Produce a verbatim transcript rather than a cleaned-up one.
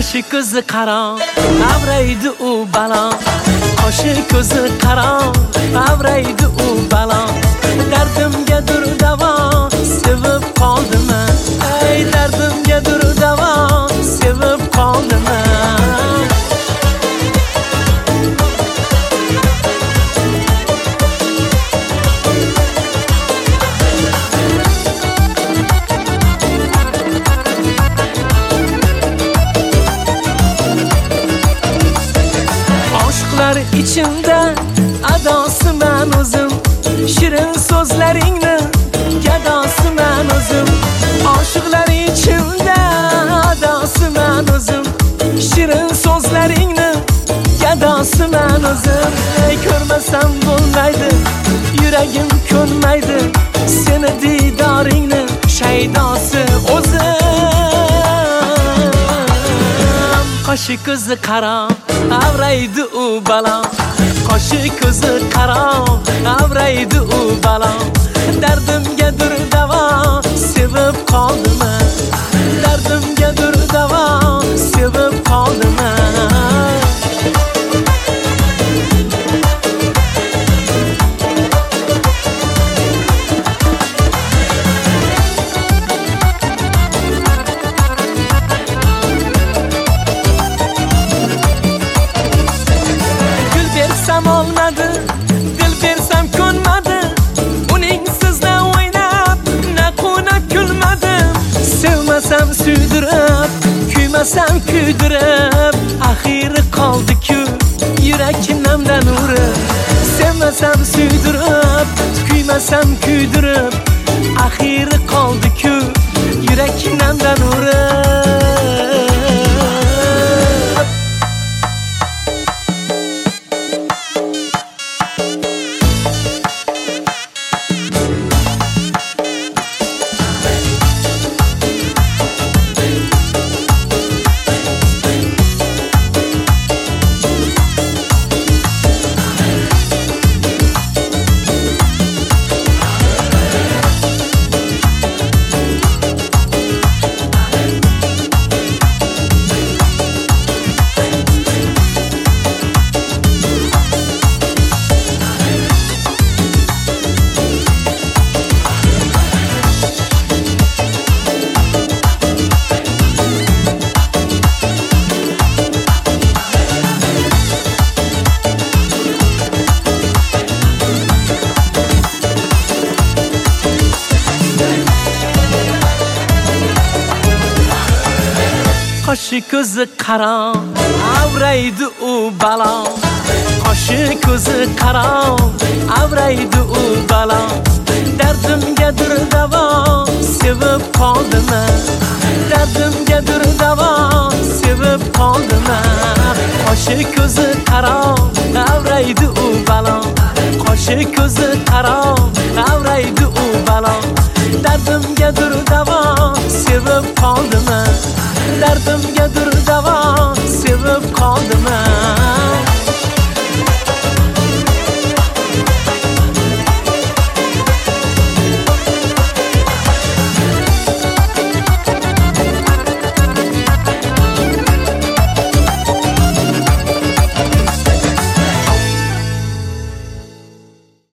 Qoshi ko'zi qaro, avraydi u balo. Qoshi ko'zi qaro, avraydi u balo. Dardimga dur davo, sevib qoldim. Ey dardimga dur davo, sevib qoldim. İçimde adası ben özüm, şirin sözlerini gedası ben özüm. Aşıklar içimde adası ben özüm, şirin sözlerini gedası ben özüm. Ey görmesem bulmaydı, yüreğim könmeydi, seni didarini şeydası özüm. Qoshi ko'zi qaro, avraydi u balo. Qoshi ko'zi qaro, avraydi u balo. Dardimga dur davo, sevib qoldim. Dardimga dur davo, sevib qoldim. Olmadı, dil versem könmedi. Uning sizle oynab, naquna kulmadim. Sevmasam suydirib, kuymasam kuydirib. Axiri qoldi-ku yurak namdan uri. Sevmasam suydirib, kuymasam kuydirib. Axiri qoldi-ku yurak namdan uri. Qoshi ko'zi qaro, avraydi u balo. Qoshi ko'zi qaro, avraydi u balo. Dardimga dur davo, sevib qoldim. Dardimga dur davo, sevib qoldim. Qoshi ko'zi qaro, avraydi u balo. Qoshi ko'zi qaro, avraydi u balo. Dardimga dur davo, sevib qoldim. Dardimga dur